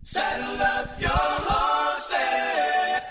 Saddle up your horses.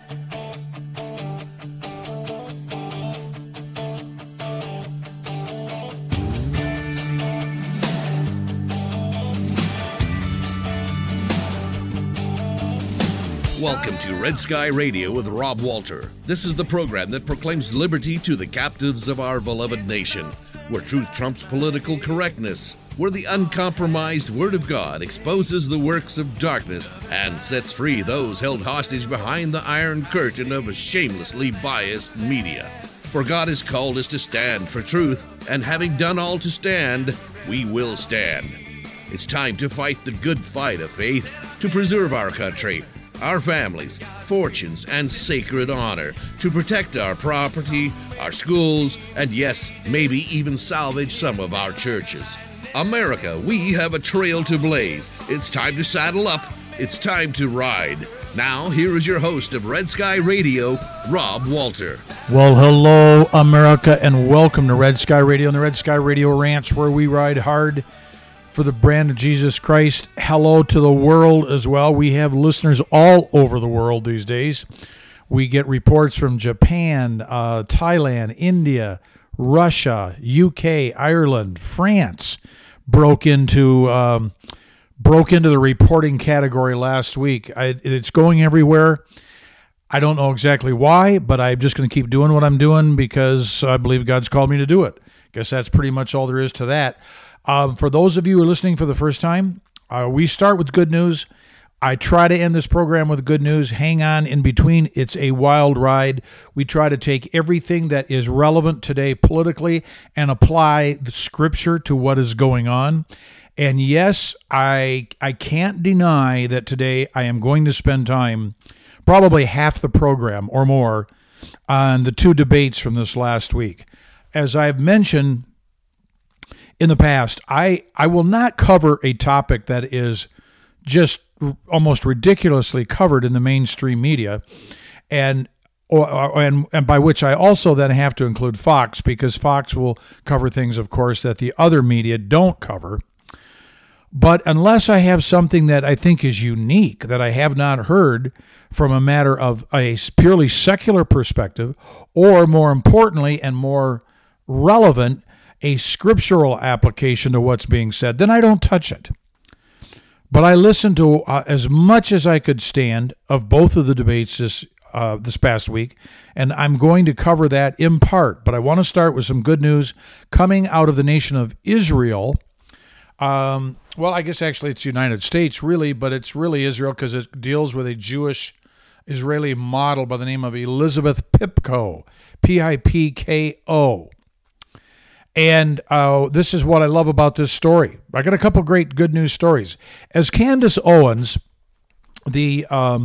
Welcome to Red Sky Radio with Rob Walter. This is the program that proclaims liberty to the captives of our beloved nation, where truth trumps political correctness, where the uncompromised Word of God exposes the works of darkness and sets free those held hostage behind the iron curtain of a shamelessly biased media. For God has called us to stand for truth, and having done all to stand, we will stand. It's time to fight the good fight of faith to preserve our country, our families, fortunes, and sacred honor, to protect our property, our schools, and yes, maybe even salvage some of our churches. America, we have a trail to blaze. It's time to saddle up. It's time to ride. Now, here is your host of Red Sky Radio, Rob Walter. Well, hello, America, and welcome to Red Sky Radio and the Red Sky Radio Ranch, where we ride hard for the brand of Jesus Christ. Hello to the world as well. We have listeners all over the world these days. We get reports from Japan, Thailand, India, Russia, UK, Ireland, France. Broke into the reporting category last week. It's going everywhere. I don't know exactly why, but I'm just going to keep doing what I'm doing because I believe God's called me to do it. Guess that's pretty much all there is to that. For those of you who are listening for the first time, we start with good news. I try to end this program with good news. Hang on in between. It's a wild ride. We try to take everything that is relevant today politically and apply the scripture to what is going on. And yes, I can't deny that today I am going to spend time, probably half the program or more, on the two debates from this last week. As I've mentioned in the past, I will not cover a topic that is just almost ridiculously covered in the mainstream media, and by which I also then have to include Fox, because Fox will cover things, of course, that the other media don't cover. But unless I have something that I think is unique, that I have not heard from a matter of a purely secular perspective, or more importantly and more relevant, a scriptural application to what's being said, then I don't touch it. But I listened to as much as I could stand of both of the debates this past week, and I'm going to cover that in part. But I want to start with some good news coming out of the nation of Israel. Well, I guess actually it's the United States, really, but it's really Israel because it deals with a Jewish Israeli model by the name of Elizabeth Pipko, Pipko. And this is what I love about this story. I got a couple great good news stories. As Candace Owens, the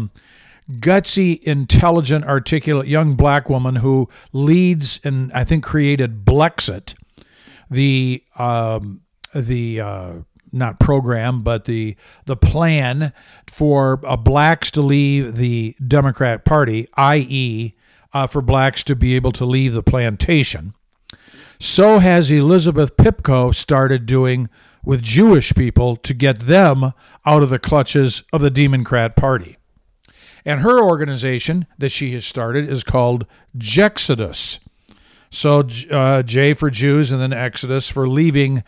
gutsy, intelligent, articulate young black woman who leads and I think created Blexit, the not program, but the plan for blacks to leave the Democrat Party, i.e., for blacks to be able to leave the plantation. So has Elizabeth Pipko started doing with Jewish people to get them out of the clutches of the Democrat Party. And her organization that she has started is called Jexodus. So J for Jews and then Exodus for leaving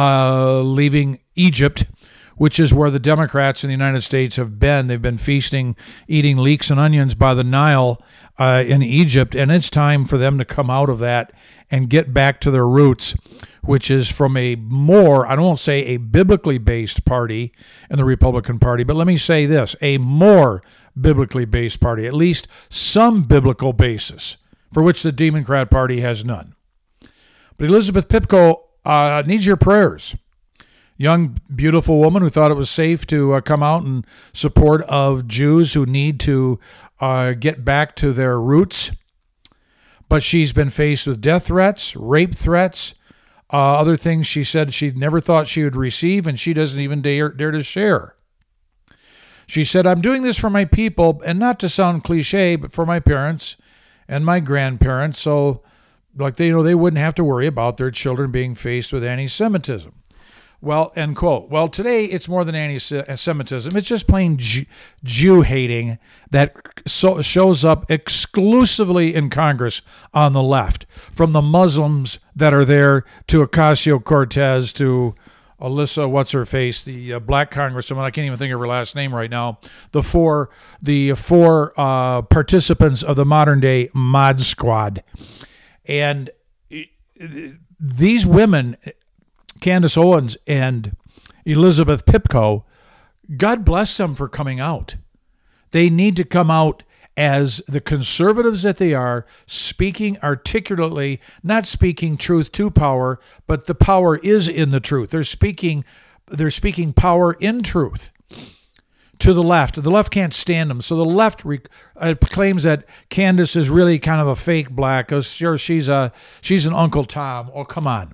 Egypt, which is where the Democrats in the United States have been. They've been feasting, eating leeks and onions by the Nile in Egypt, and it's time for them to come out of that and get back to their roots, which is from a more, I won't say a biblically based party in the Republican Party, but let me say this, a more biblically based party, at least some biblical basis, for which the Democrat Party has none. But Elizabeth Pipko needs your prayers. Young, beautiful woman who thought it was safe to come out in support of Jews who need to get back to their roots. But she's been faced with death threats, rape threats, other things she said she never thought she would receive, and she doesn't even dare to share. She said, I'm doing this for my people, and not to sound cliche, but for my parents and my grandparents, so they wouldn't have to worry about their children being faced with anti-Semitism. Well, end quote. Well, today it's more than anti-Semitism. It's just plain Jew hating that shows up exclusively in Congress on the left, from the Muslims that are there to Ocasio-Cortez to Alyssa, what's her face, the black congresswoman. I can't even think of her last name right now. The four participants of the modern day Mod Squad, and these women, Candace Owens and Elizabeth Pipko, God bless them for coming out. They need to come out as the conservatives that they are, speaking articulately, not speaking truth to power, but the power is in the truth. They're speaking power in truth to the left. The left can't stand them. So the left claims that Candace is really kind of a fake black. Oh, sure, she's an Uncle Tom. Oh, come on.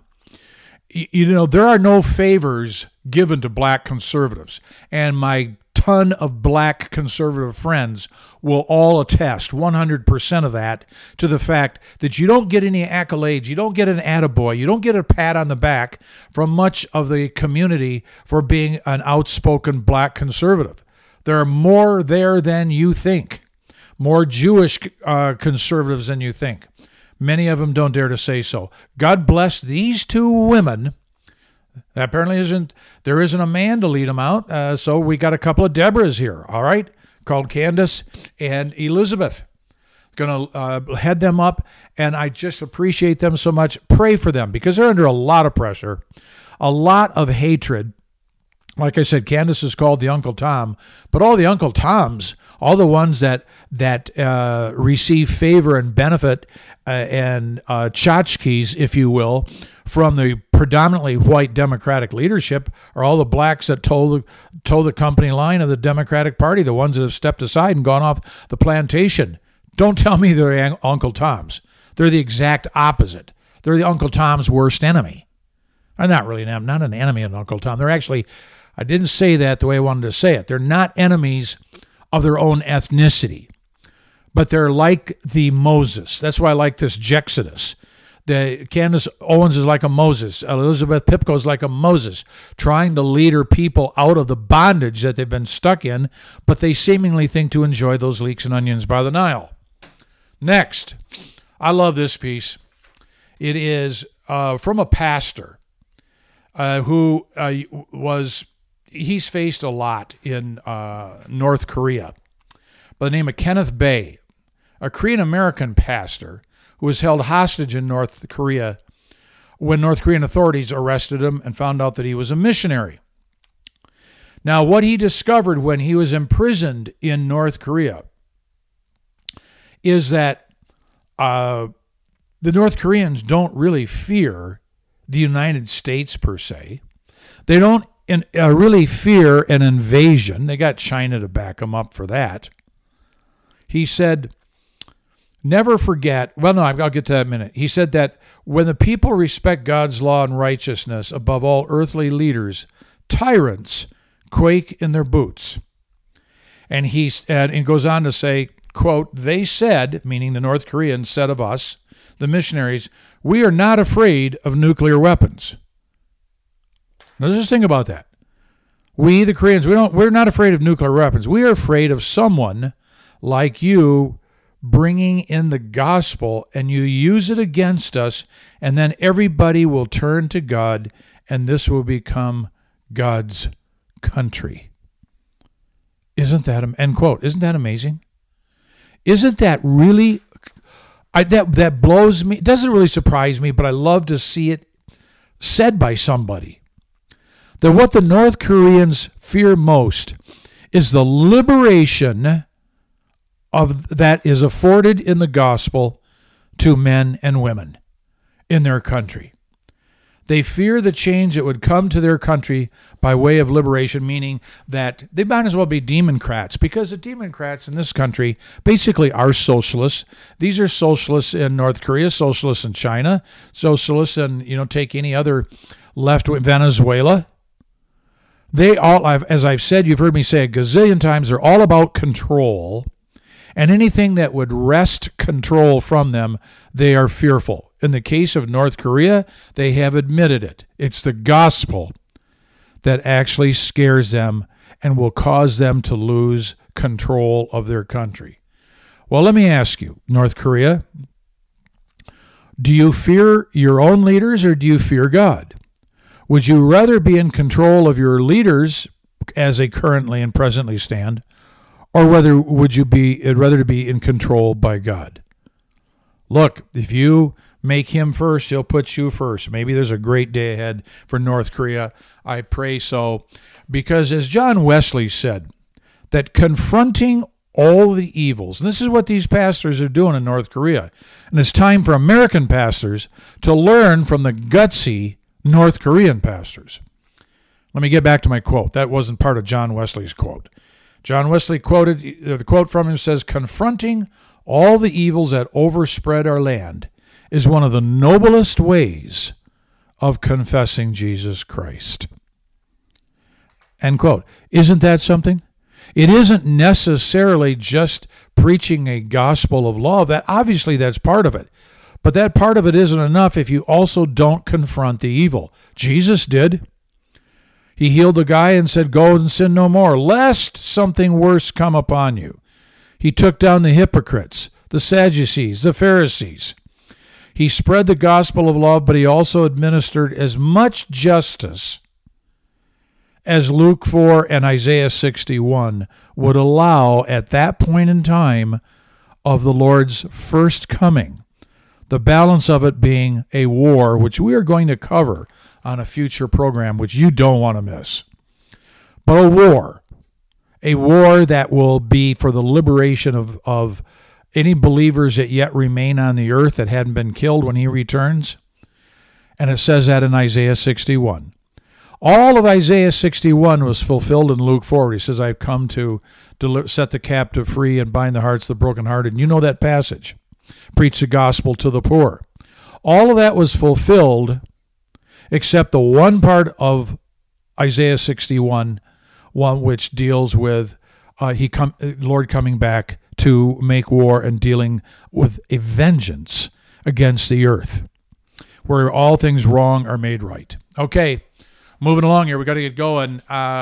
You know, there are no favors given to black conservatives. And my ton of black conservative friends will all attest 100% of that to the fact that you don't get any accolades, you don't get an attaboy, you don't get a pat on the back from much of the community for being an outspoken black conservative. There are more there than you think, more Jewish conservatives than you think. Many of them don't dare to say so. God bless these two women. Apparently there isn't a man to lead them out, so we got a couple of Deborahs here, all right, called Candace and Elizabeth. Going to head them up, and I just appreciate them so much. Pray for them because they're under a lot of pressure, a lot of hatred. Like I said, Candace is called the Uncle Tom, but all the Uncle Toms, all the ones that receive favor and benefit and tchotchkes, if you will, from the predominantly white Democratic leadership are all the blacks that toe the company line of the Democratic Party, the ones that have stepped aside and gone off the plantation. Don't tell me they're Uncle Toms. They're the exact opposite. They're the Uncle Tom's worst enemy. I'm not an enemy of Uncle Tom. They're actually, I didn't say that the way I wanted to say it. They're not enemies of their own ethnicity, but they're like the Moses. That's why I like this Jexodus. The Candace Owens is like a Moses. Elizabeth Pipko is like a Moses, trying to lead her people out of the bondage that they've been stuck in, but they seemingly think to enjoy those leeks and onions by the Nile. Next, I love this piece. It is from a pastor who he's faced a lot in North Korea by the name of Kenneth Bae, a Korean-American pastor who was held hostage in North Korea when North Korean authorities arrested him and found out that he was a missionary. Now, what he discovered when he was imprisoned in North Korea is that the North Koreans don't really fear the United States per se. They don't really fear an invasion. They got China to back them up for that. He said, never forget, I'll get to that in a minute. He said that when the people respect God's law and righteousness above all earthly leaders, tyrants quake in their boots. And he goes on to say, quote, they said, meaning the North Koreans said of us, the missionaries, we are not afraid of nuclear weapons. Now just think about that. We, the Koreans, we're not afraid of nuclear weapons. We are afraid of someone like you bringing in the gospel, and you use it against us, and then everybody will turn to God, and this will become God's country. Isn't that, end quote, isn't that amazing? Isn't that really, that blows me. It doesn't really surprise me, but I love to see it said by somebody. That what the North Koreans fear most is the liberation of that is afforded in the gospel to men and women in their country. They fear the change that would come to their country by way of liberation, meaning that they might as well be Democrats, because the Democrats in this country basically are socialists. These are socialists in North Korea, socialists in China, socialists in, take any other left-wing, Venezuela. They all, as I've said, you've heard me say a gazillion times, they're all about control. And anything that would wrest control from them, they are fearful. In the case of North Korea, they have admitted it. It's the gospel that actually scares them and will cause them to lose control of their country. Well, let me ask you, North Korea, do you fear your own leaders or do you fear God? Would you rather be in control of your leaders as they currently and presently stand, or would you rather to be in control by God? Look, if you make him first, he'll put you first. Maybe there's a great day ahead for North Korea. I pray so. Because as John Wesley said, that confronting all the evils, and this is what these pastors are doing in North Korea, and it's time for American pastors to learn from the gutsy North Korean pastors. Let me get back to my quote. That wasn't part of John Wesley's quote. John Wesley quoted, the quote from him says, confronting all the evils that overspread our land is one of the noblest ways of confessing Jesus Christ. End quote. Isn't that something? It isn't necessarily just preaching a gospel of love. That obviously that's part of it. But that part of it isn't enough if you also don't confront the evil. Jesus did. He healed the guy and said, go and sin no more, lest something worse come upon you. He took down the hypocrites, the Sadducees, the Pharisees. He spread the gospel of love, but he also administered as much justice as Luke 4 and Isaiah 61 would allow at that point in time of the Lord's first coming. The balance of it being a war, which we are going to cover on a future program, which you don't want to miss. But a war that will be for the liberation of any believers that yet remain on the earth that hadn't been killed when he returns. And it says that in Isaiah 61. All of Isaiah 61 was fulfilled in Luke 4. He says, I've come to set the captive free and bind the hearts of the brokenhearted. And you know that passage. Preach the gospel to the poor. All of that was fulfilled except the one part of Isaiah 61, one which deals with Lord coming back to make war and dealing with a vengeance against the earth, where all things wrong are made right. Okay, moving along here. We got to get going.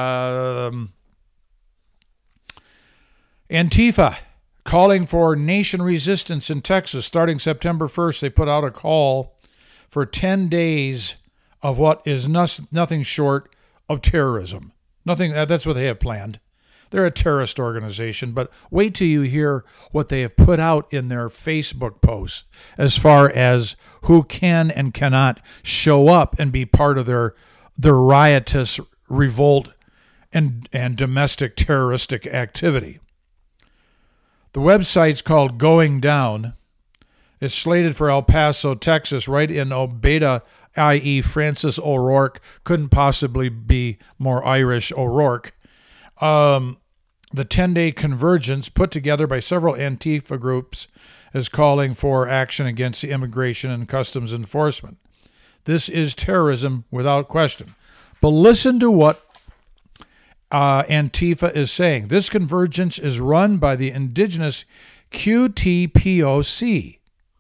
Antifa calling for nation resistance in Texas starting September 1st. They put out a call for 10 days of what is nothing short of terrorism. Nothing. That's what they have planned. They're a terrorist organization, but wait till you hear what they have put out in their Facebook posts as far as who can and cannot show up and be part of their riotous revolt and domestic terroristic activity. The website's called Going Down. It's slated for El Paso, Texas, right in Obeda, i.e. Francis O'Rourke. Couldn't possibly be more Irish O'Rourke. The 10-day convergence put together by several Antifa groups is calling for action against the Immigration and Customs Enforcement. This is terrorism without question. But listen to what Antifa is saying. This convergence is run by the indigenous QTPOC.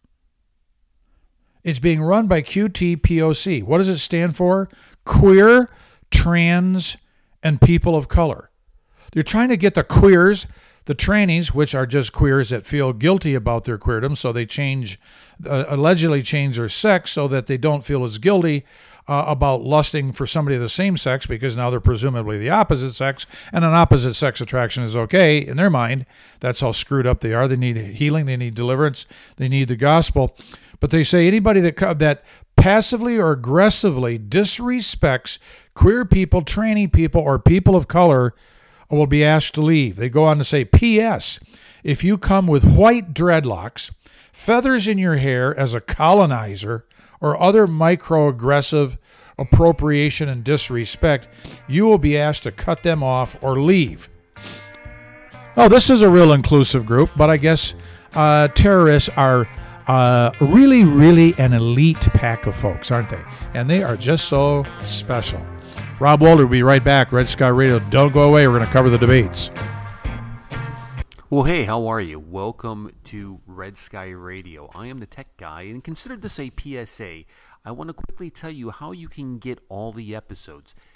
It's being run by QTPOC. What does it stand for? Queer, trans, and people of color. They're trying to get the queers, the trannies, which are just queers that feel guilty about their queerdom, so they allegedly change their sex so that they don't feel as guilty about lusting for somebody of the same sex, because now they're presumably the opposite sex, and an opposite sex attraction is okay in their mind. That's how screwed up they are. They need healing, they need deliverance, they need the gospel. But they say anybody that passively or aggressively disrespects queer people, tranny people, or people of color will be asked to leave. They go on to say, P.S. If you come with white dreadlocks, feathers in your hair as a colonizer, or other microaggressive appropriation and disrespect, you will be asked to cut them off or leave. Oh, this is a real inclusive group, but I guess terrorists are really, really an elite pack of folks, aren't they? And they are just so special. Rob Walter will be right back. Red Sky Radio. Don't go away. We're going to cover the debates. Well, hey, how are you? Welcome to Red Sky Radio. I am the tech guy, and consider this a PSA. I want to quickly tell you how you can get all the episodes.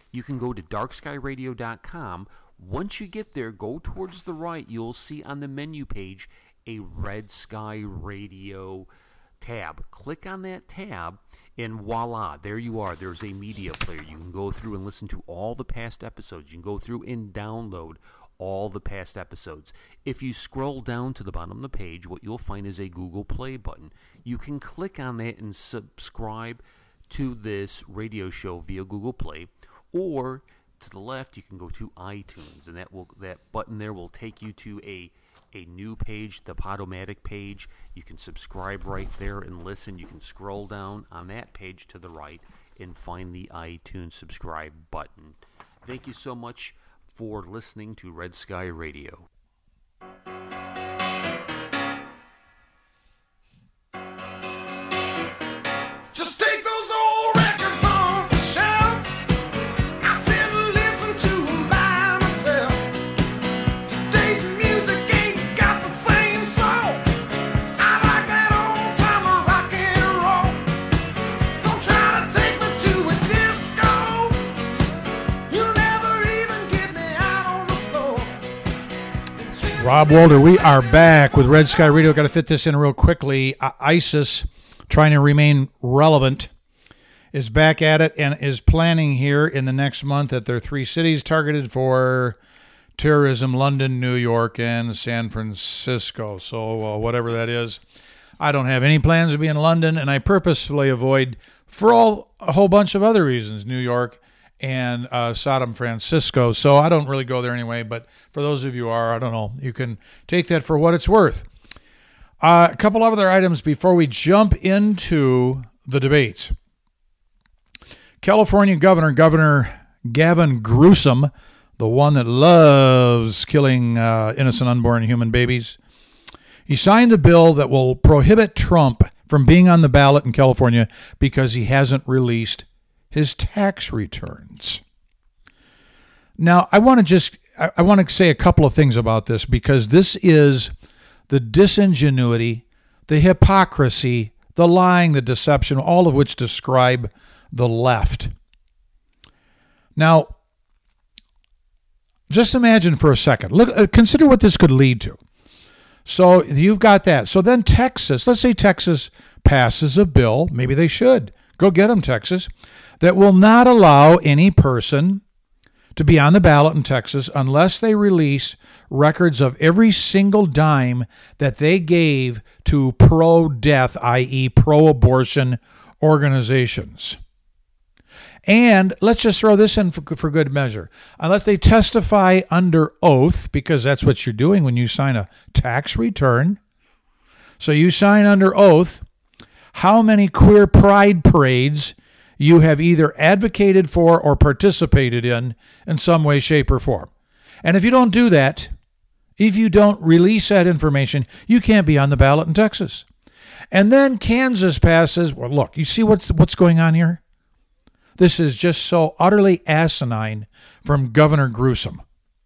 you can go to darkskyradio.com. Once you get there, go towards the right. You'll see on the menu page a Red Sky Radio tab. Click on that tab, and voila, there you are. There's a media player. You can go through and listen to all the past episodes. You can go through and download all the past episodes. If you scroll down to the bottom of the page, what you'll find is a Google Play button. You can click on that and subscribe to this radio show via Google Play, or to the left, you can go to iTunes, and that button there will take you to a new page, the Podomatic page. You can subscribe right there and listen. You can scroll down on that page to the right and find the iTunes subscribe button. Thank you so much for listening to Red Sky Radio. Just take those old records off the shelf. I sit and listen to them by myself. Today's music ain't got the same soul. I like that old time rock and roll. Don't try to take me to a disco. You'll never even get me out on the floor. Rob Walter, we are back with Red Sky Radio. Got to fit this in real quickly. ISIS, trying to remain relevant, is back at it and is planning here in the next month at their 3 cities targeted for terrorism: London, New York, and San Francisco. So whatever that is. I don't have any plans to be in London, and I purposefully avoid, for a whole bunch of other reasons, New York and San Francisco. So I don't really go there anyway, but for those of you who are, I don't know, you can take that for what it's worth. A couple of other items before we jump into the debates. California Governor Gavin Newsom, the one that loves killing innocent unborn human babies, he signed the bill that will prohibit Trump from being on the ballot in California because he hasn't released his tax returns. Now, I want to say a couple of things about this, because this is the disingenuity, the hypocrisy, the lying, the deception, all of which describe the left. Now, just imagine for a second. Look, consider what this could lead to. So you've got that. So then Texas, let's say Texas passes a bill, maybe they should. Go get them, Texas, that will not allow any person to be on the ballot in Texas unless they release records of every single dime that they gave to pro-death, i.e. pro-abortion organizations. And let's just throw this in for good measure. Unless they testify under oath, because that's what you're doing when you sign a tax return. So you sign under oath how many queer pride parades you have either advocated for or participated in some way, shape, or form. And if you don't do that, if you don't release that information, you can't be on the ballot in Texas. And then Kansas passes. Well, look, you see what's going on here? This is just so utterly asinine from Governor Newsom.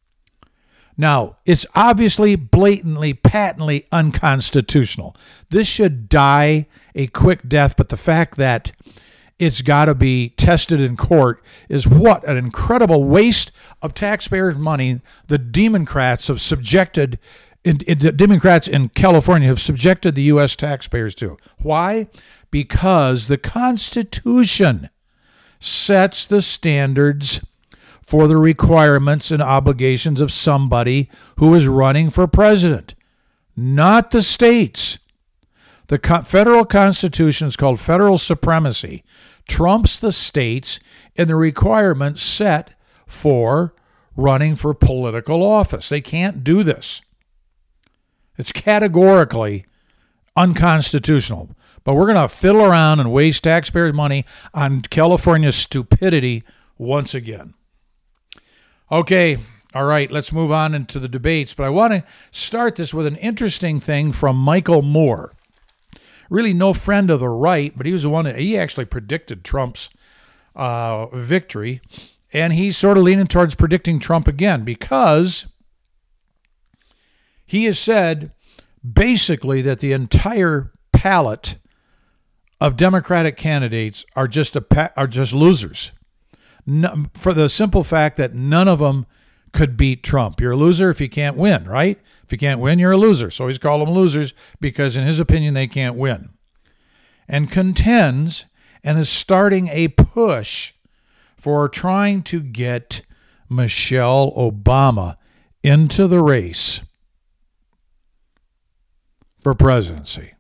Now, it's obviously, blatantly, patently unconstitutional. This should die a quick death, but the fact that it's got to be tested in court is what an incredible waste of taxpayers' money the Democrats have subjected, the Democrats in California have subjected the U.S. taxpayers to. Why? Because the Constitution sets the standards for the requirements and obligations of somebody who is running for president, not the states. The federal Constitution is called federal supremacy, trumps the states in the requirements set for running for political office. They can't do this. It's categorically unconstitutional. But we're going to fiddle around and waste taxpayers' money on California's stupidity once again. Okay, all right, let's move on into the debates. But I want to start this with an interesting thing from Michael Moore. Really no friend of the right, but he was the one he actually predicted Trump's victory. And he's sort of leaning towards predicting Trump again, because he has said basically that the entire palette of Democratic candidates are just losers. for the simple fact that none of them could beat Trump. You're a loser if you can't win, right? If you can't win, you're a loser. So he's called them losers because in his opinion, they can't win. And contends and is starting a push for trying to get Michelle Obama into the race for presidency.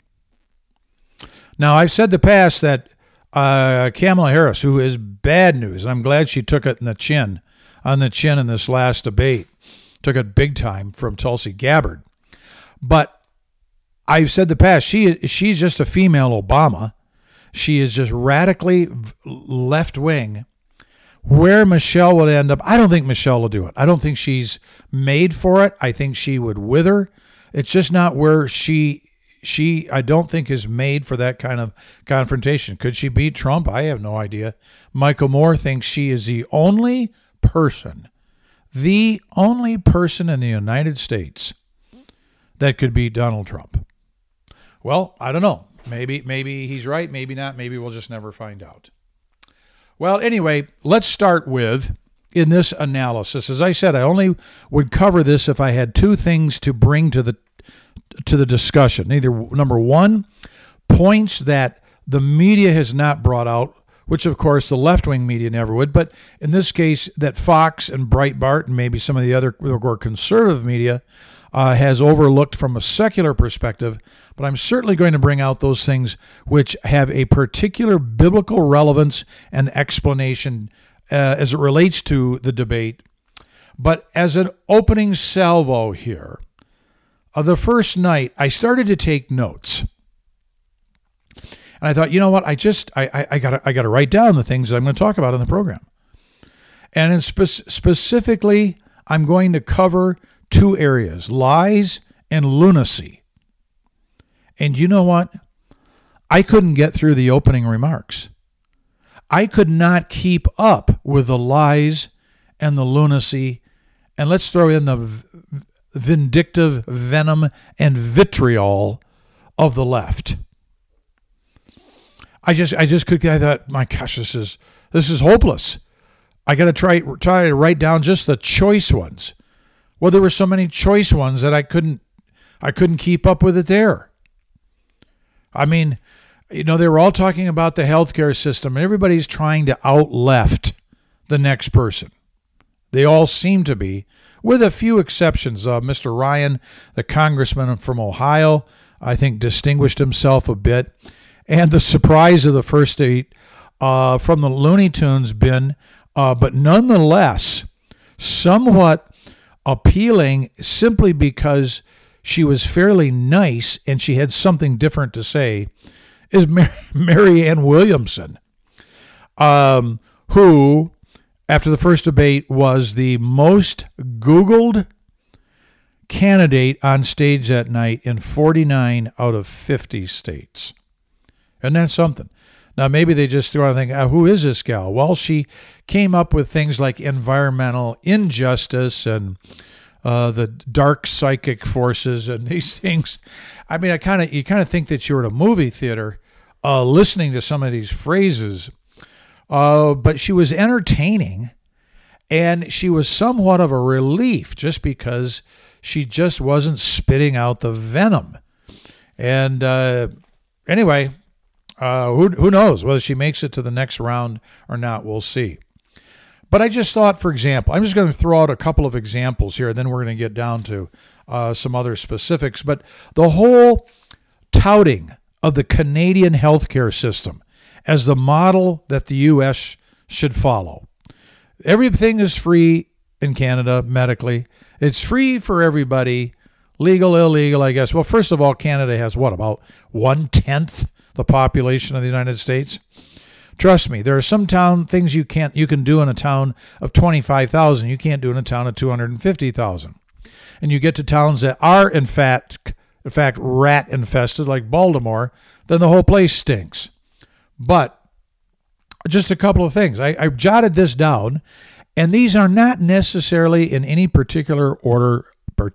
Now, I've said in the past that Kamala Harris, who is bad news, and I'm glad she took it on the chin in this last debate, took it big time from Tulsi Gabbard. But I've said in the past, she's just a female Obama. She is just radically left-wing. Where Michelle would end up, I don't think Michelle will do it. I don't think she's made for it. I think she would wither. It's just not where she I don't think is made for that kind of confrontation. Could she beat Trump? I have no idea. Michael Moore thinks she is the only person in the United States that could beat Donald Trump. Well, I don't know. Maybe he's right. Maybe not. Maybe we'll just never find out. Well, anyway, let's start with, in this analysis, as I said, I only would cover this if I had two things to bring to the discussion. Either, number one, points that the media has not brought out, which of course the left-wing media never would, but in this case that Fox and Breitbart and maybe some of the other more conservative media has overlooked from a secular perspective. But I'm certainly going to bring out those things which have a particular biblical relevance and explanation as it relates to the debate. But as an opening salvo here, the first night, I started to take notes. And I thought, you know what? I gotta write down the things that I'm going to talk about in the program. And specifically, I'm going to cover two areas: lies and lunacy. And you know what? I couldn't get through the opening remarks. I could not keep up with the lies and the lunacy. And let's throw in the vindictive venom and vitriol of the left. I thought, my gosh, this is hopeless. I got to try to write down just the choice ones. Well, there were so many choice ones that I couldn't keep up with it there. I mean, they were all talking about the healthcare system, and everybody's trying to out-left the next person. They all seem to be, with a few exceptions. Mr. Ryan, the congressman from Ohio, I think distinguished himself a bit. And the surprise of the first eight from the Looney Tunes bin, but nonetheless somewhat appealing simply because she was fairly nice and she had something different to say, is Marianne Williamson, who, after the first debate, was the most Googled candidate on stage that night in 49 out of 50 states. Isn't that something? Now, maybe they just threw out and think, who is this gal? Well, she came up with things like environmental injustice and the dark psychic forces and these things. I mean, you kind of think that you're at a movie theater listening to some of these phrases. But she was entertaining, and she was somewhat of a relief just because she just wasn't spitting out the venom. And anyway, who knows whether she makes it to the next round or not? We'll see. But I just thought, for example, I'm just going to throw out a couple of examples here, and then we're going to get down to some other specifics. But the whole touting of the Canadian healthcare system as the model that the U.S. should follow. Everything is free in Canada medically. It's free for everybody, legal, illegal, I guess. Well, first of all, Canada has about 1/10 the population of the United States? Trust me, there are some things you can do in a town of 25,000. You can't do in a town of 250,000. And you get to towns that are in fact rat infested, like Baltimore, then the whole place stinks. But just a couple of things. I jotted this down, and these are not necessarily in any particular order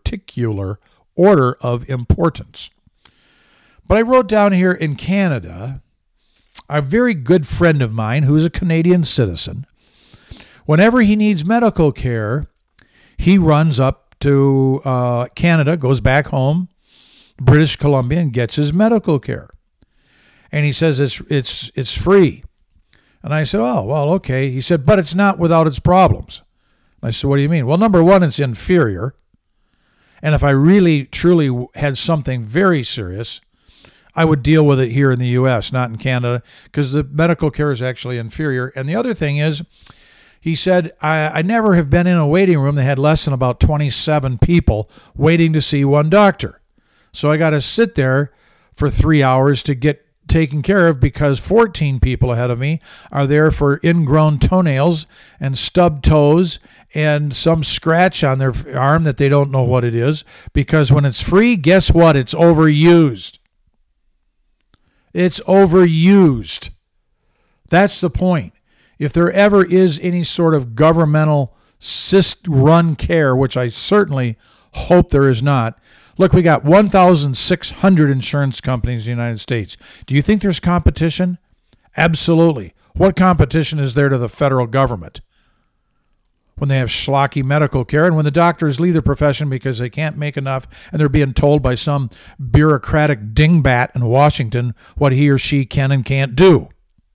of importance. But I wrote down here in Canada, a very good friend of mine who is a Canadian citizen Whenever he needs medical care, he runs up to Canada, goes back home, British Columbia, and gets his medical care. And he says it's free. And I said, oh, well, okay. He said, but it's not without its problems. I said, what do you mean? Well, number one, it's inferior. And if I really, truly had something very serious, I would deal with it here in the U.S., not in Canada, because the medical care is actually inferior. And the other thing is, he said, I never have been in a waiting room that had less than about 27 people waiting to see one doctor. So I got to sit there for 3 hours to get taken care of because 14 people ahead of me are there for ingrown toenails and stubbed toes and some scratch on their arm that they don't know what it is, because when it's free, guess what? It's overused. It's overused. That's the point. If there ever is any sort of governmental run care, which I certainly hope there is not. Look, we got 1,600 insurance companies in the United States. Do you think there's competition? Absolutely. What competition is there to the federal government when they have schlocky medical care and when the doctors leave the profession because they can't make enough and they're being told by some bureaucratic dingbat in Washington what he or she can and can't do?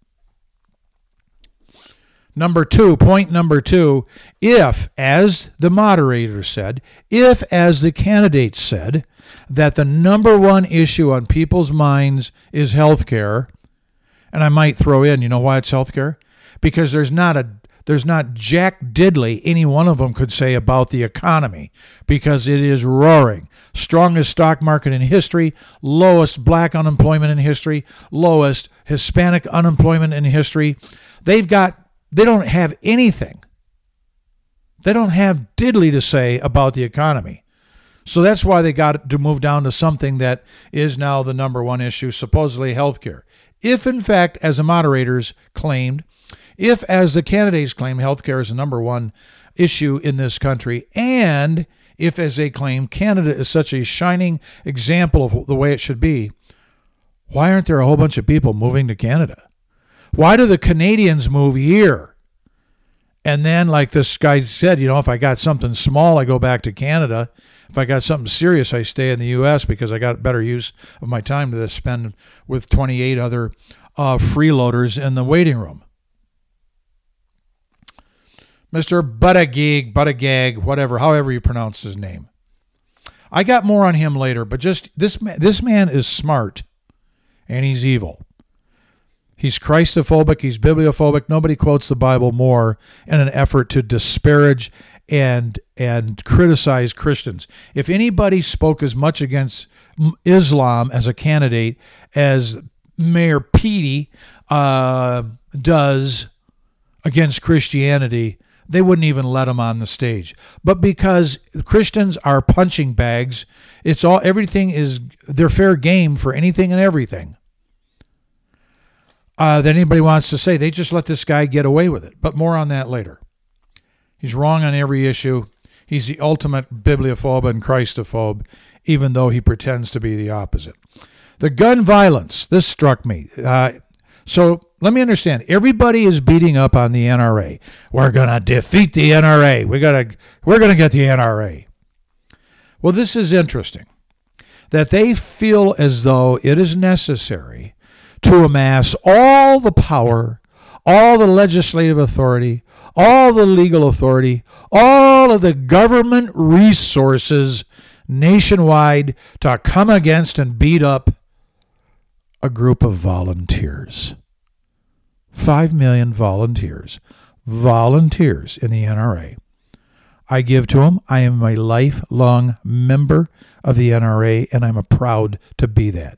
Point number two, if, as the moderator said, if, as the candidates said, that the number one issue on people's minds is health care, and I might throw in, you know why it's health care? Because there's not Jack Diddley any one of them could say about the economy, because it is roaring. Strongest stock market in history, lowest black unemployment in history, lowest Hispanic unemployment in history. They don't have anything. They don't have diddly to say about the economy. So that's why they got to move down to something that is now the number one issue, supposedly healthcare. If, in fact, as the moderators claimed, if, as the candidates claim, healthcare is the number one issue in this country, and if, as they claim, Canada is such a shining example of the way it should be, why aren't there a whole bunch of people moving to Canada? Why do the Canadians move here? And then, like this guy said, if I got something small, I go back to Canada. If I got something serious, I stay in the U.S. because I got better use of my time to spend with 28 other freeloaders in the waiting room. Mr. Buttigieg, whatever, however you pronounce his name. I got more on him later, but just this man is smart and he's evil. He's Christophobic. He's bibliophobic. Nobody quotes the Bible more in an effort to disparage and criticize Christians. If anybody spoke as much against Islam as a candidate as Mayor Petey does against Christianity, they wouldn't even let him on the stage. But because Christians are punching bags, they're fair game for anything and everything. That anybody wants to say. They just let this guy get away with it. But more on that later. He's wrong on every issue. He's the ultimate bibliophobe and Christophobe, even though he pretends to be the opposite. The gun violence. This struck me. So let me understand. Everybody is beating up on the NRA. We're going to defeat the NRA. We're going to get the NRA. Well, this is interesting. That they feel as though it is necessary to amass all the power, all the legislative authority, all the legal authority, all of the government resources nationwide to come against and beat up a group of volunteers. 5 million volunteers in the NRA. I give to them. I am a lifelong member of the NRA, and I'm proud to be that.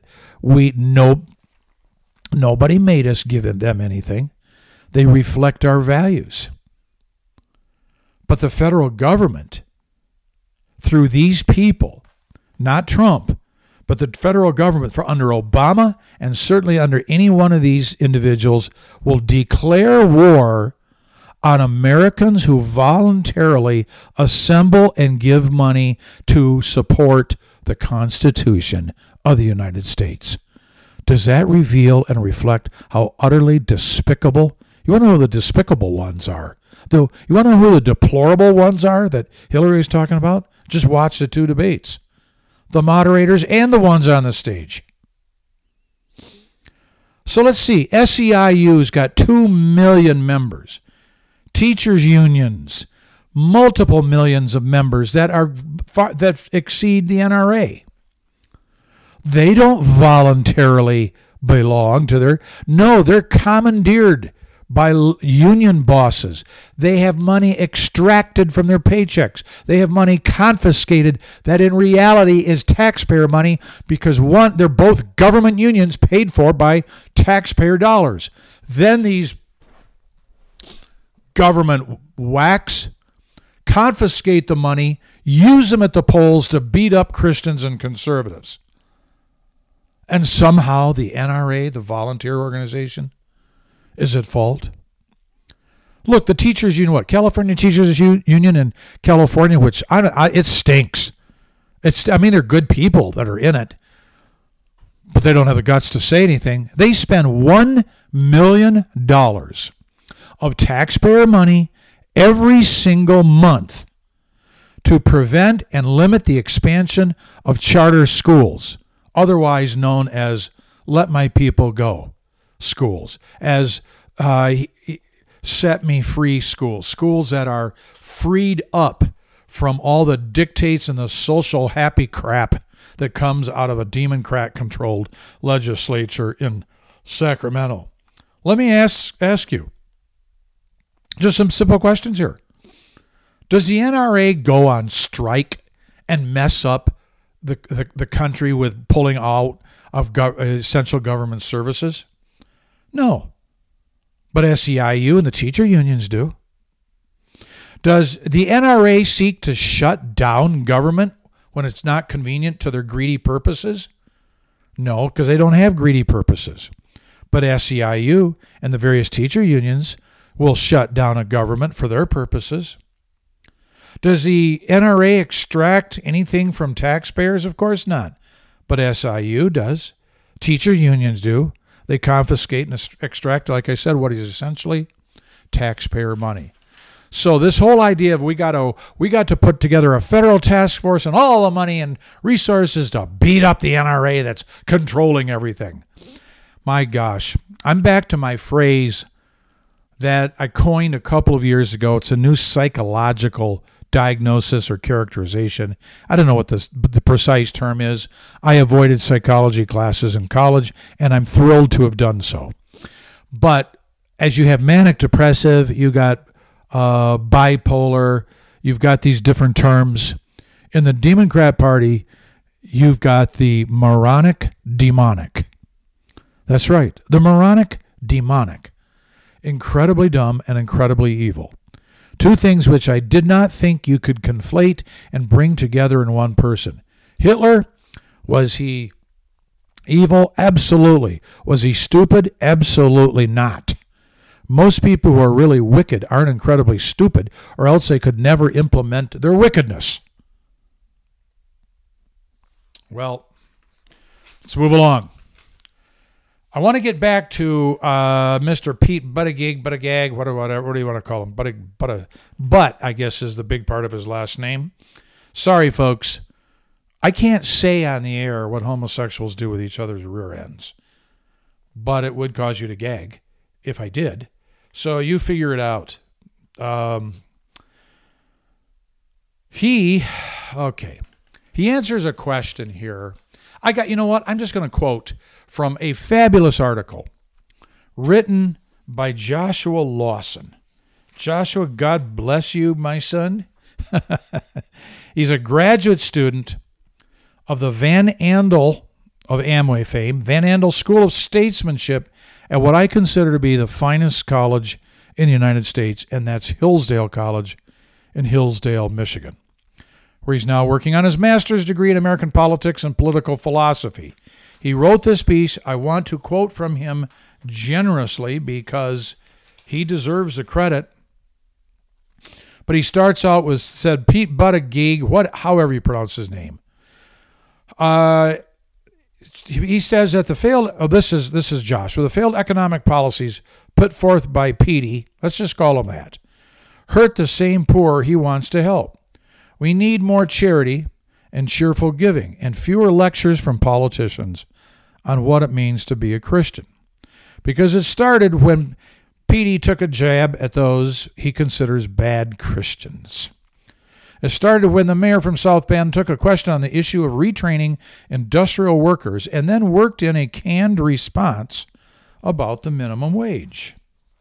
Nobody made us give them anything. They reflect our values. But the federal government, through these people, not Trump, but the federal government under Obama and certainly under any one of these individuals, will declare war on Americans who voluntarily assemble and give money to support the Constitution of the United States. Does that reveal and reflect how utterly despicable You want to know who the despicable ones are? You want to know who the deplorable ones are that Hillary is talking about? Just watch the two debates. The moderators and the ones on the stage. So let's see. SEIU's got 2 million members. Teachers unions, multiple millions of members that exceed the NRA. They don't voluntarily belong to they're commandeered by union bosses. They have money extracted from their paychecks. They have money confiscated that in reality is taxpayer money because they're both government unions paid for by taxpayer dollars. Then these government whacks confiscate the money, use them at the polls to beat up Christians and conservatives. And somehow the NRA, the volunteer organization, is at fault. Look, the teachers union, California Teachers Union in California, which it stinks. They're good people that are in it, but they don't have the guts to say anything. They spend $1 million of taxpayer money every single month to prevent and limit the expansion of charter schools, otherwise known as Let My People Go schools, as Set Me Free schools that are freed up from all the dictates and the social happy crap that comes out of a Democrat-controlled legislature in Sacramento. Let me ask you just some simple questions here. Does the NRA go on strike and mess up the country with pulling out of essential government services? No. But SEIU and the teacher unions do. Does the NRA seek to shut down government when it's not convenient to their greedy purposes? No, because they don't have greedy purposes. But SEIU and the various teacher unions will shut down a government for their purposes. Does the NRA extract anything from taxpayers? Of course not. But SIU does. Teacher unions do. They confiscate and extract, like I said, what is essentially taxpayer money. So this whole idea of we got to put together a federal task force and all the money and resources to beat up the NRA that's controlling everything. My gosh, I'm back to my phrase that I coined a couple of years ago. It's a new psychological diagnosis or characterization. I don't know what the precise term is. I avoided psychology classes in college, and I'm thrilled to have done so. But as you have manic depressive, you got bipolar, you've got these different terms. In the Democrat Party, you've got the moronic demonic. That's right, the moronic demonic. Incredibly dumb and incredibly evil. Two things which I did not think you could conflate and bring together in one person. Hitler, was he evil? Absolutely. Was he stupid? Absolutely not. Most people who are really wicked aren't incredibly stupid, or else they could never implement their wickedness. Well, let's move along. I want to get back to Mr. Pete Buttigieg, whatever, what do you want to call him? Butt, I guess, is the big part of his last name. Sorry, folks. I can't say on the air what homosexuals do with each other's rear ends, but it would cause you to gag if I did. So you figure it out. He answers a question here. You know what? I'm just going to quote from a fabulous article written by Joshua Lawson. Joshua, God bless you, my son. He's a graduate student of the Van Andel, of Amway fame, Van Andel School of Statesmanship at what I consider to be the finest college in the United States, and that's Hillsdale College in Hillsdale, Michigan, where he's now working on his master's degree in American politics and political philosophy. He wrote this piece. I want to quote from him generously because he deserves the credit. But he starts out with, said Pete Buttigieg, however you pronounce his name. He says that this is Josh, with the failed economic policies put put forth by Petey, let's just call him that, hurt the same poor he wants to help. We need more charity and cheerful giving and fewer lectures from politicians on what it means to be a Christian. Because it started when Petey took a jab at those he considers bad Christians. It started when the mayor from South Bend took a question on the issue of retraining industrial workers and then worked in a canned response about the minimum wage.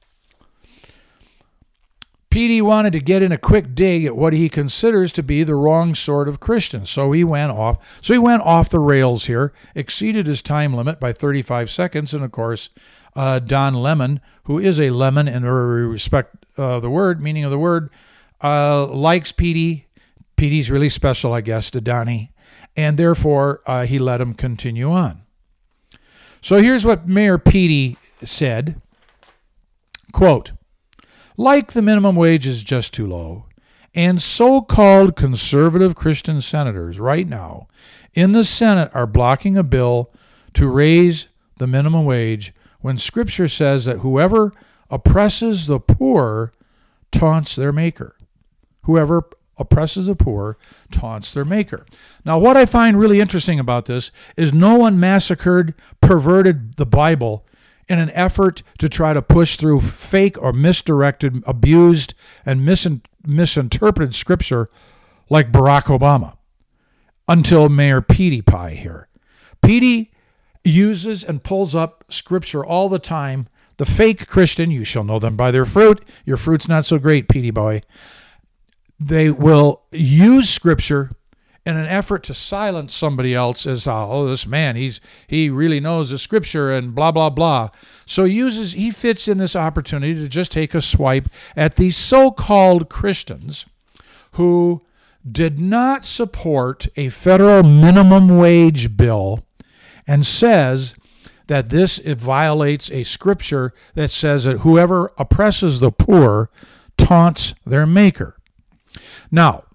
Petey wanted to get in a quick dig at what he considers to be the wrong sort of Christian, so he went off the rails here, exceeded his time limit by 35 seconds, and of course, Don Lemon, who is a lemon in every respect the word, meaning of the word, likes Petey. Petey's really special, I guess, to Donnie, and therefore he let him continue on. So here's what Mayor Petey said, quote, like the minimum wage is just too low, and so-called conservative Christian senators right now in the Senate are blocking a bill to raise the minimum wage when Scripture says that whoever oppresses the poor taunts their maker. Whoever oppresses the poor taunts their maker. Now, what I find really interesting about this is no one massacred, perverted the Bible in an effort to try to push through fake or misdirected, abused, and misinterpreted Scripture like Barack Obama until Mayor Petey Pie here. Petey uses and pulls up Scripture all the time. The fake Christian, you shall know them by their fruit. Your fruit's not so great, Petey boy. They will use Scripture in an effort to silence somebody else as, oh, this man, he really knows the Scripture and blah, blah, blah. So he fits in this opportunity to just take a swipe at these so-called Christians who did not support a federal minimum wage bill and says that it violates a Scripture that says that whoever oppresses the poor taunts their maker. Now,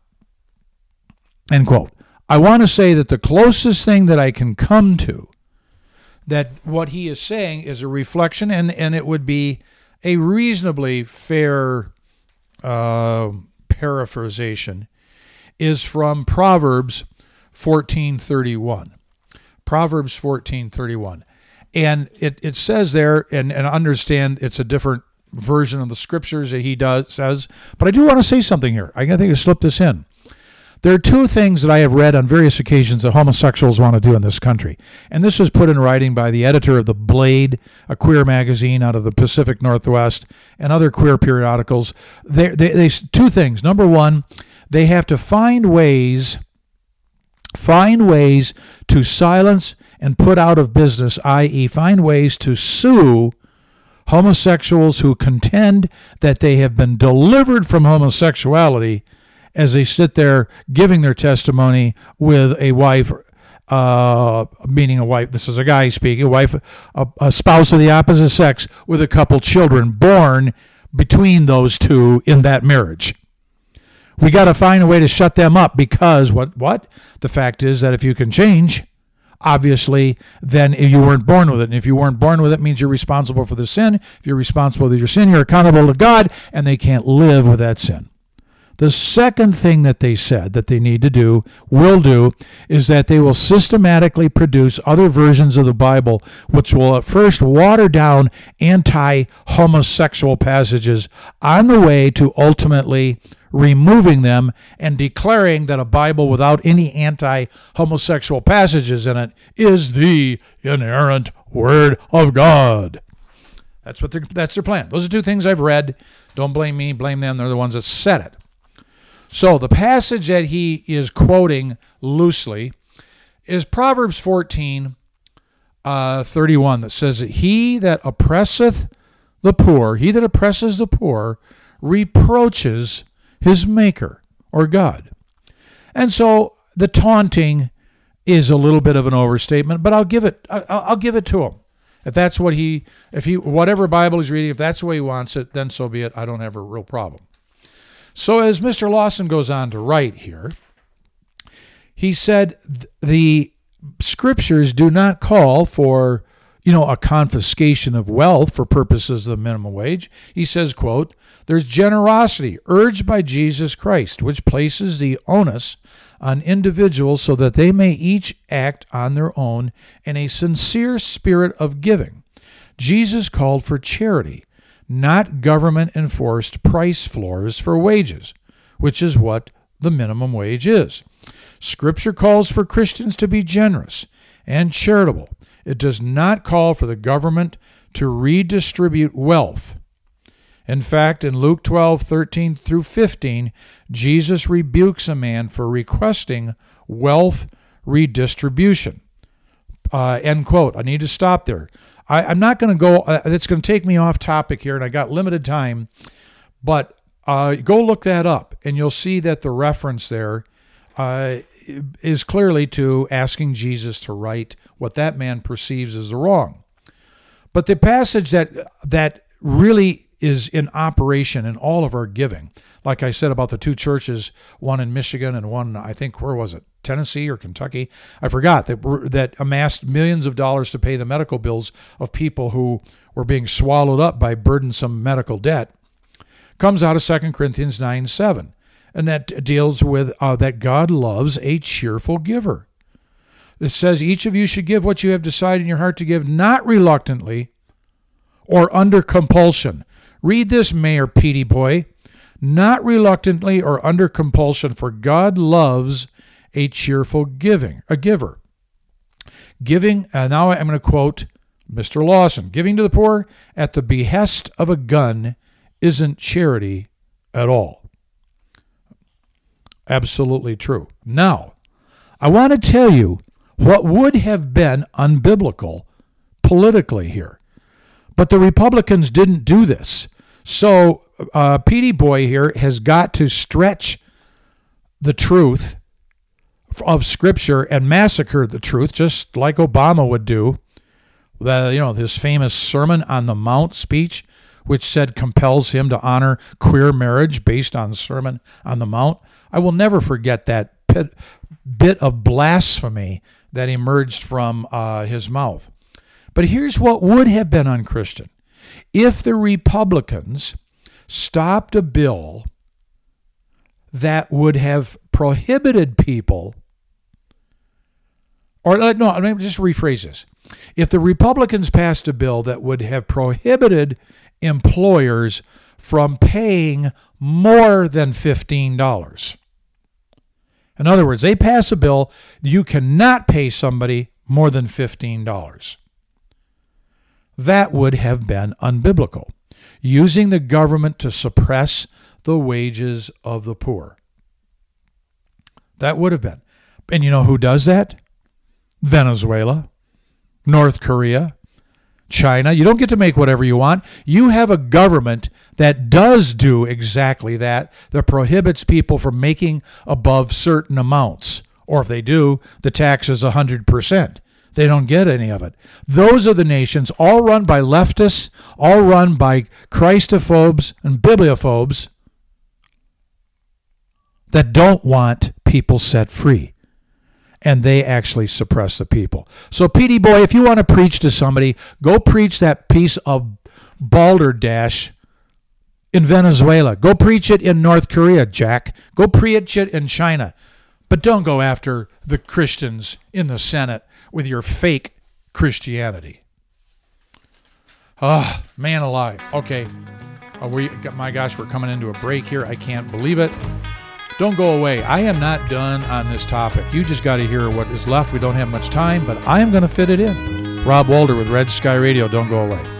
end quote. I want to say that the closest thing that I can come to that what he is saying is a reflection, and it would be a reasonably fair paraphrasation, is from Proverbs 14:31. Proverbs 14:31. And it says there, and understand it's a different version of the Scriptures that he says, but I do want to say something here. I think I slipped this in. There are two things that I have read on various occasions that homosexuals want to do in this country. And this was put in writing by the editor of The Blade, a queer magazine out of the Pacific Northwest, and other queer periodicals. They two things. Number one, they have to find ways to silence and put out of business, i.e., find ways to sue homosexuals who contend that they have been delivered from homosexuality as they sit there giving their testimony with a wife, meaning a wife, this is a guy speaking, a spouse of the opposite sex with a couple children born between those two in that marriage. We got to find a way to shut them up because what? The fact is that if you can change, obviously, then you weren't born with it. And if you weren't born with it, it means you're responsible for the sin. If you're responsible for your sin, you're accountable to God, and they can't live with that sin. The second thing that they said that they need to do, will do, is that they will systematically produce other versions of the Bible, which will at first water down anti-homosexual passages on the way to ultimately removing them and declaring that a Bible without any anti-homosexual passages in it is the inerrant Word of God. That's their plan. Those are two things I've read. Don't blame me, blame them. They're the ones that said it. So the passage that he is quoting loosely is Proverbs 14:31 that says that he that oppresses the poor reproaches his maker or God. And so the taunting is a little bit of an overstatement, but I'll give it to him. If that's what whatever Bible he's reading, if that's the way he wants it, then so be it. I don't have a real problem. So as Mr. Lawson goes on to write here, he said the Scriptures do not call for a confiscation of wealth for purposes of the minimum wage. He says, quote, there's generosity urged by Jesus Christ, which places the onus on individuals so that they may each act on their own in a sincere spirit of giving. Jesus called for charity, not government-enforced price floors for wages, which is what the minimum wage is. Scripture calls for Christians to be generous and charitable. It does not call for the government to redistribute wealth. In fact, in Luke 12:13 through 15, Jesus rebukes a man for requesting wealth redistribution. End quote. I need to stop there. I'm not going to go, it's going to take me off topic here, and I got limited time, but go look that up, and you'll see that the reference there is clearly to asking Jesus to right what that man perceives as the wrong. But the passage that really is in operation in all of our giving, like I said about the two churches, one in Michigan and one, I think, where was it? Tennessee or Kentucky? I forgot, that amassed millions of dollars to pay the medical bills of people who were being swallowed up by burdensome medical debt, comes out of 2 Corinthians 9:7. And that deals with that God loves a cheerful giver. It says each of you should give what you have decided in your heart to give, not reluctantly or under compulsion. Read this, Mayor Petey Boy. Not reluctantly or under compulsion, for God loves a cheerful giver. Giving, now I'm going to quote Mr. Lawson, giving to the poor at the behest of a gun isn't charity at all. Absolutely true. Now, I want to tell you what would have been unbiblical politically here. But the Republicans didn't do this. So Petey Boy here has got to stretch the truth of Scripture and massacre the truth, just like Obama would do. His famous Sermon on the Mount speech, which said compels him to honor queer marriage based on the Sermon on the Mount. I will never forget that bit of blasphemy that emerged from his mouth. But here's what would have been unchristian. If the Republicans stopped a bill that would have prohibited people, let me just rephrase this. If the Republicans passed a bill that would have prohibited employers from paying more than $15. In other words, they pass a bill, you cannot pay somebody more than $15. That would have been unbiblical, using the government to suppress the wages of the poor. That would have been. And you know who does that? Venezuela, North Korea, China. You don't get to make whatever you want. You have a government that does do exactly that prohibits people from making above certain amounts. Or if they do, the tax is 100%. They don't get any of it. Those are the nations, all run by leftists, all run by Christophobes and bibliophobes, that don't want people set free. And they actually suppress the people. So, Petey Boy, if you want to preach to somebody, go preach that piece of balderdash in Venezuela. Go preach it in North Korea, Jack. Go preach it in China. But don't go after the Christians in the Senate with your fake Christianity. Oh, man alive. Okay. My gosh, we're coming into a break here. I can't believe it. Don't go away. I am not done on this topic. You just got to hear what is left. We don't have much time, but I am going to fit it in. Rob Walter with Red Sky Radio. Don't go away.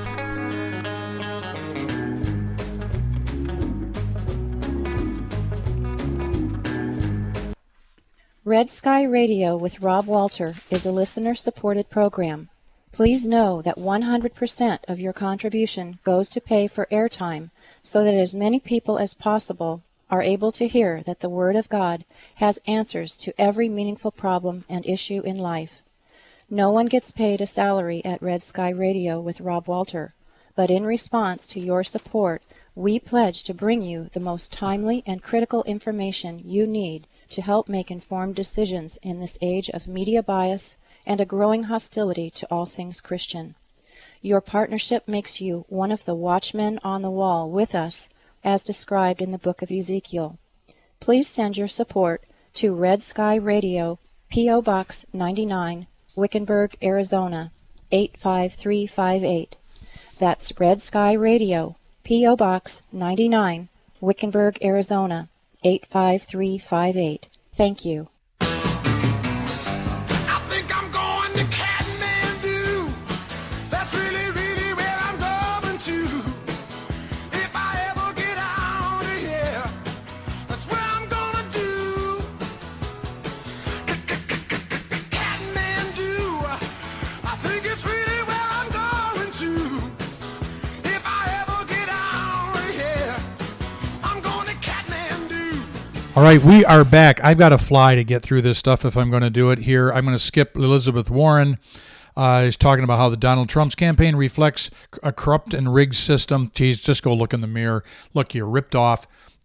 Red Sky Radio with Rob Walter is a listener-supported program. Please know that 100% of your contribution goes to pay for airtime so that as many people as possible are able to hear that the Word of God has answers to every meaningful problem and issue in life. No one gets paid a salary at Red Sky Radio with Rob Walter, but in response to your support, we pledge to bring you the most timely and critical information you need to help make informed decisions in this age of media bias and a growing hostility to all things Christian. Your partnership makes you one of the watchmen on the wall with us, as described in the book of Ezekiel. Please send your support to Red Sky Radio, P.O. Box 99, Wickenburg, Arizona, 85358. That's Red Sky Radio, P.O. Box 99, Wickenburg, Arizona, 85358. Thank you. I think I'm going to Kathmandu. That's really, really where I'm going to. If I ever get out of here, that's where I'm gonna do. Kathmandu. I think it's really where I'm going to. If I ever get out of here, I'm going to Kathmandu. All right, we are back. I've got to fly to get through this stuff if I'm going to do it here. I'm going to skip Elizabeth Warren. Is talking about how the Donald Trump's campaign reflects a corrupt and rigged system. Geez, just go look in the mirror. Look, you ripped off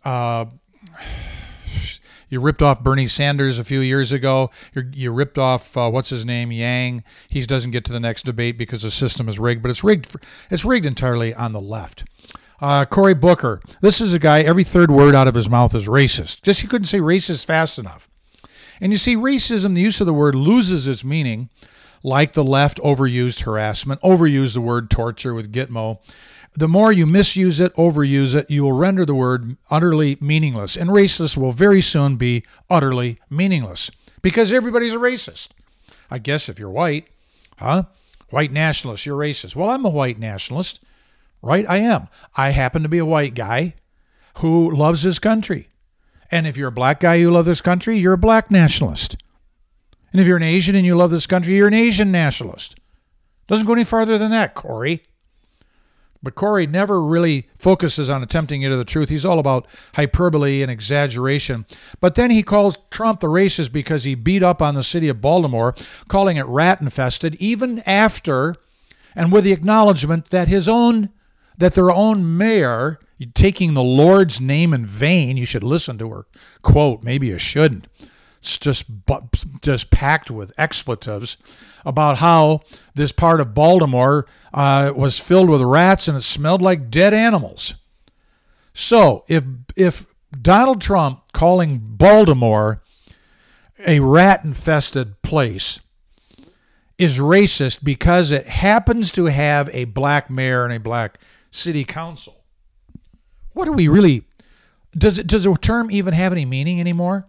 Bernie Sanders a few years ago. You ripped off what's his name, Yang. He doesn't get to the next debate because the system is rigged, but it's rigged entirely on the left. Cory Booker. This is a guy, every third word out of his mouth is racist. Just he couldn't say racist fast enough. And you see, racism, the use of the word loses its meaning, like the left overused harassment, overused the word torture with Gitmo. The more you misuse it, overuse it, you will render the word utterly meaningless. And racist will very soon be utterly meaningless because everybody's a racist. I guess if you're white, white nationalist, you're racist. Well, I'm a white nationalist. Right? I am. I happen to be a white guy who loves his country. And if you're a black guy who loves this country, you're a black nationalist. And if you're an Asian and you love this country, you're an Asian nationalist. Doesn't go any farther than that, Cory. But Cory never really focuses on attempting to get to the truth. He's all about hyperbole and exaggeration. But then he calls Trump the racist because he beat up on the city of Baltimore, calling it rat-infested, even after and with the acknowledgement that their own mayor, taking the Lord's name in vain, you should listen to her quote, maybe you shouldn't. It's just packed with expletives about how this part of Baltimore was filled with rats and it smelled like dead animals. So if Donald Trump calling Baltimore a rat-infested place is racist because it happens to have a black mayor and a black city council, what do we really... Does the term even have any meaning anymore?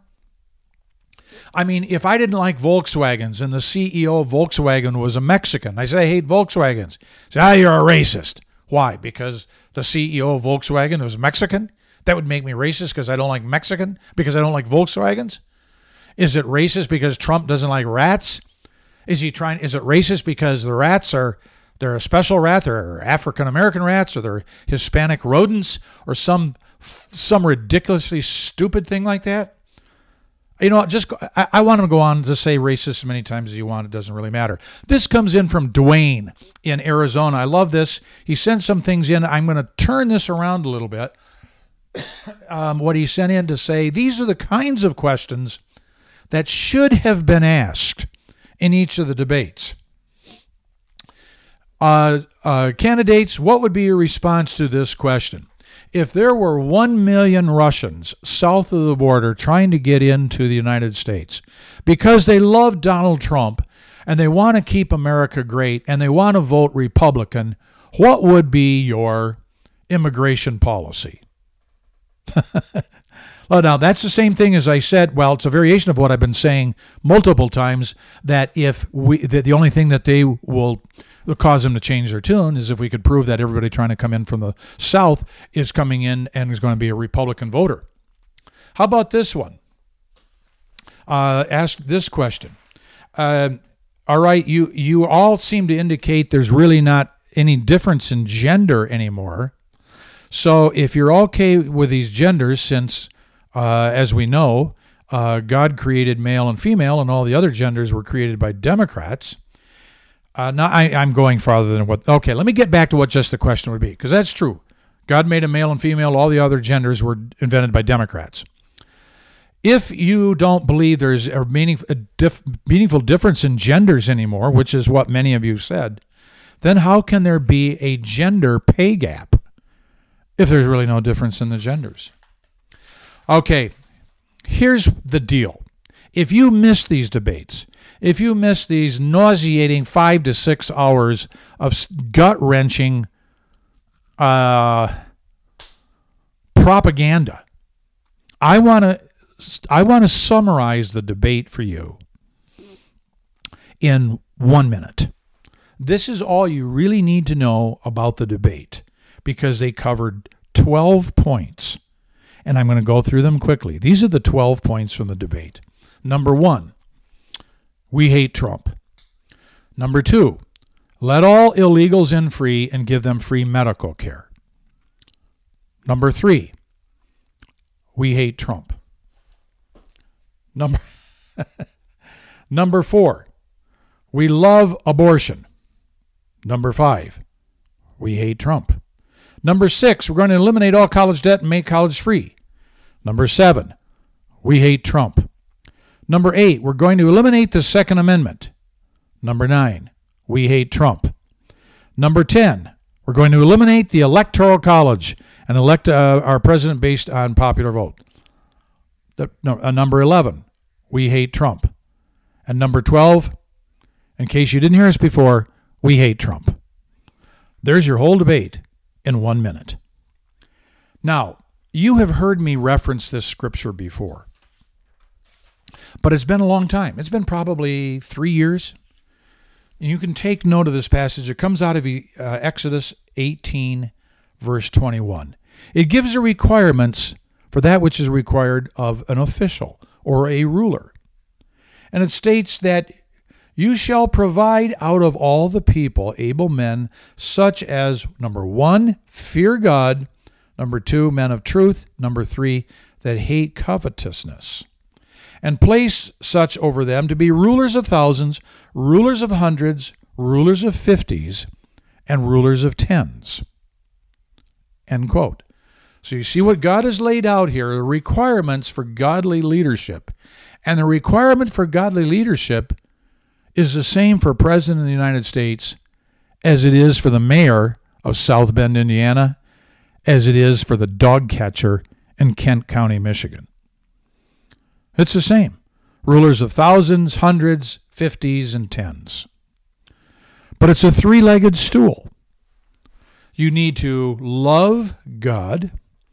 I mean, if I didn't like Volkswagens and the CEO of Volkswagen was a Mexican, I say I hate Volkswagens. Say, you're a racist. Why? Because the CEO of Volkswagen was Mexican? That would make me racist because I don't like Mexican? Because I don't like Volkswagens? Is it racist because Trump doesn't like rats? Is it racist because the rats they're a special rat, they're African American rats, or they're Hispanic rodents, or some ridiculously stupid thing like that? You know, I want him to go on to say racist as many times as you want. It doesn't really matter. This comes in from Dwayne in Arizona. I love this. He sent some things in. I'm going to turn this around a little bit. What he sent in to say, these are the kinds of questions that should have been asked in each of the debates. Candidates, what would be your response to this question? If there were 1 million Russians south of the border trying to get into the United States because they love Donald Trump and they want to keep America great and they want to vote Republican, what would be your immigration policy? Well, now, that's the same thing as I said. Well, it's a variation of what I've been saying multiple times, that the only thing that they will cause them to change their tune is if we could prove that everybody trying to come in from the South is coming in and is going to be a Republican voter. How about this one? Ask this question. All right, you all seem to indicate there's really not any difference in gender anymore. So if you're okay with these genders, since, as we know, God created male and female and all the other genders were created by Democrats. Now, I'm going farther than what... Okay, let me get back to what just the question would be, because that's true. God made a male and female. All the other genders were invented by Democrats. If you don't believe there's a meaningful difference in genders anymore, which is what many of you said, then how can there be a gender pay gap if there's really no difference in the genders? Okay, here's the deal. If you miss these debates, if you miss these nauseating 5 to 6 hours of gut-wrenching propaganda, I want to summarize the debate for you in 1 minute. This is all you really need to know about the debate because they covered 12 points, and I'm going to go through them quickly. These are the 12 points from the debate. Number 1, we hate Trump. Number 2, let all illegals in free and give them free medical care. Number 3, we hate Trump. Number 4, we love abortion. Number 5, we hate Trump. Number 6, we're going to eliminate all college debt and make college free. Number 7, we hate Trump. Number 8, we're going to eliminate the Second Amendment. Number 9, we hate Trump. Number 10, we're going to eliminate the Electoral College and elect our president based on popular vote. Number 11, we hate Trump. And number 12, in case you didn't hear us before, we hate Trump. There's your whole debate in 1 minute. Now, you have heard me reference this scripture before, but it's been a long time. It's been probably 3 years. And you can take note of this passage. It comes out of Exodus 18, verse 21. It gives the requirements for that which is required of an official or a ruler. And it states that you shall provide out of all the people able men, such as, number 1, fear God, number 2, men of truth, number 3, that hate covetousness, and place such over them to be rulers of thousands, rulers of hundreds, rulers of 50s, and rulers of 10s. End quote. So you see what God has laid out here, the requirements for godly leadership. And the requirement for godly leadership is the same for President of the United States as it is for the mayor of South Bend, Indiana, as it is for the dog catcher in Kent County, Michigan. It's the same. Rulers of thousands, hundreds, 50s, and 10s. But it's a three-legged stool. You need to love God.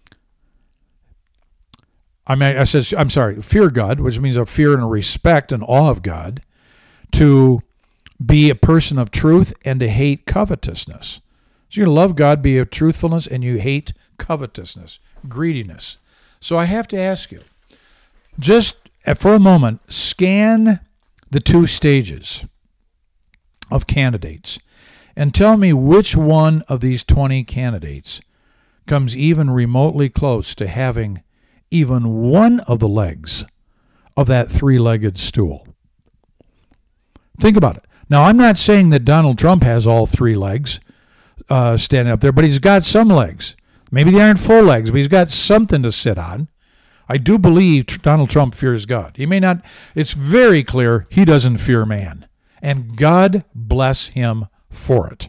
Fear God, which means a fear and a respect and awe of God, to be a person of truth and to hate covetousness. So you love God, be of truthfulness, and you hate covetousness, greediness. So I have to ask you, just for a moment, scan the 2 stages of candidates and tell me which one of these 20 candidates comes even remotely close to having even one of the legs of that three-legged stool. Think about it. Now, I'm not saying that Donald Trump has all 3 legs standing up there, but he's got some legs. Maybe they aren't full legs, but he's got something to sit on. I do believe Donald Trump fears God. He may not. It's very clear he doesn't fear man, and God bless him for it.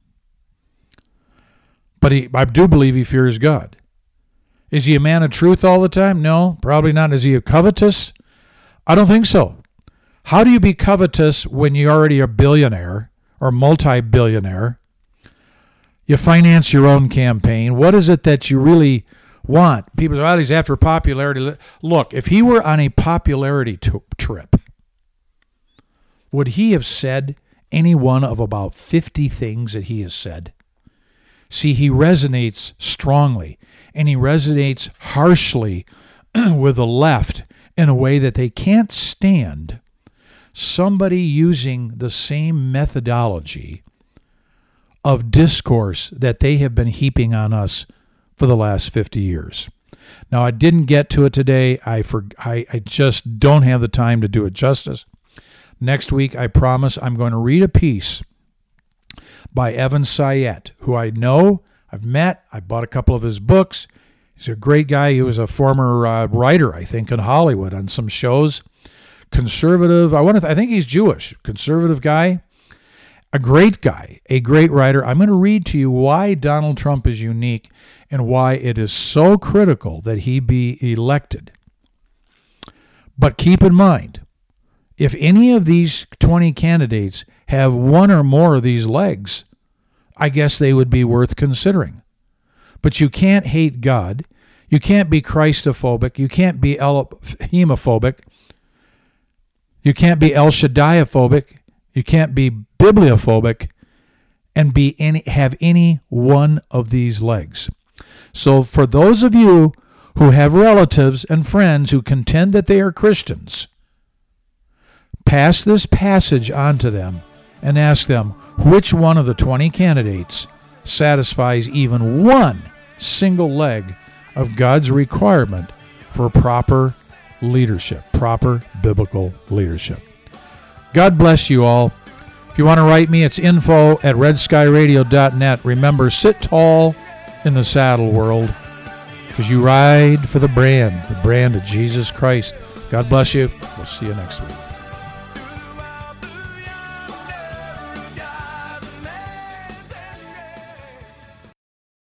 But I do believe he fears God. Is he a man of truth all the time? No, probably not. Is he a covetous? I don't think so. How do you be covetous when you're already a billionaire or multi-billionaire? You finance your own campaign. What is it that you really want? People say, he's after popularity. Look, if he were on a popularity trip, would he have said any one of about 50 things that he has said? See, he resonates strongly, and he resonates harshly with the left in a way that they can't stand somebody using the same methodology of discourse that they have been heaping on us for the last 50 years. Now, I didn't get to it today. I just don't have the time to do it justice. Next week, I promise I'm going to read a piece by Evan Sayet, who I know, I've met, I bought a couple of his books. He's a great guy. He was a former writer, I think, in Hollywood on some shows. Conservative. I think he's Jewish. Conservative guy. a great guy, a great writer. I'm going to read to you why Donald Trump is unique and why it is so critical that he be elected. But keep in mind, if any of these 20 candidates have one or more of these legs, I guess they would be worth considering. But you can't hate God. You can't be Christophobic. You can't be Elohimophobic. You can't be El Shaddai-ophobic. You can't be bibliophobic and have any one of these legs. So for those of you who have relatives and friends who contend that they are Christians, pass this passage on to them and ask them which one of the 20 candidates satisfies even one single leg of God's requirement for proper leadership, proper biblical leadership. God bless you all. If you want to write me, it's info@redskyradio.net. Remember, sit tall in the saddle, world, because you ride for the brand of Jesus Christ. God bless you. We'll see you next week.